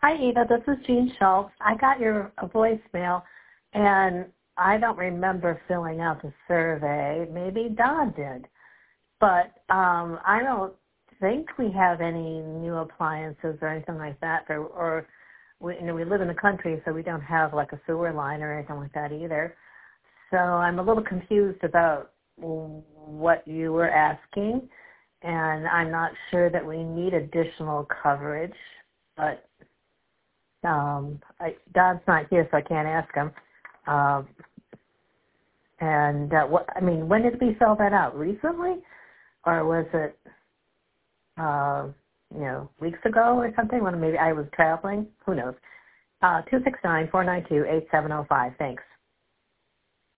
Hi, Eva. This is Jean Schultz. I got your voicemail, and I don't remember filling out the survey. Maybe Don did. But I don't think we have any new appliances or anything like that. Or we live in the country, so we don't have like a sewer line or anything like that either. So I'm a little confused about what you were asking, and I'm not sure that we need additional coverage, but Don's not here, so I can't ask him. When did we fill that out? Recently? Or was it, weeks ago or something when maybe I was traveling? Who knows? 269-492-8705. Thanks.